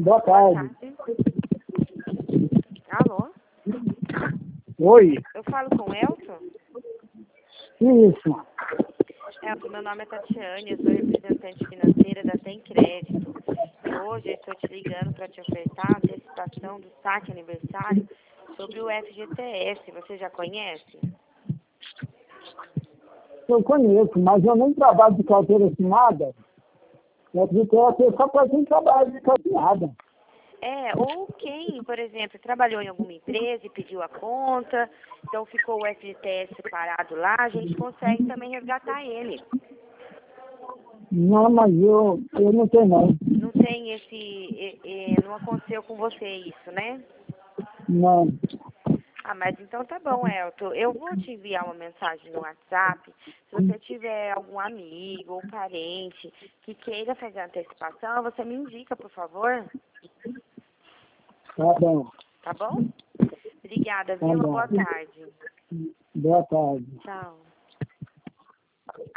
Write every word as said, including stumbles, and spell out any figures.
Boa tarde. Boa tarde. Alô? Oi. Eu falo com o Elton? Isso. Elton, meu nome é Tatiane, eu sou representante financeira da Tem Crédito. E hoje eu estou te ligando para te ofertar a antecipação do saque aniversário sobre o F G T S. Você já conhece? Eu conheço, mas eu nem trabalho de carteira assinada. Eu acredito que é só para quem trabalha de carteira assinada. É, ou quem, por exemplo, trabalhou em alguma empresa e pediu a conta, então ficou o F G T S parado lá, a gente consegue também resgatar ele. Não, mas eu, eu não tenho não. Não tem esse, e- e- não aconteceu com você isso, né? Não. Ah, mas então tá bom, Elton. Eu vou te enviar uma mensagem no WhatsApp. Se você tiver algum amigo ou parente que queira fazer a antecipação, você me indica, por favor. Tá bom. Tá bom? Obrigada, Tá viu? bom. Boa tarde. Boa tarde. Tchau.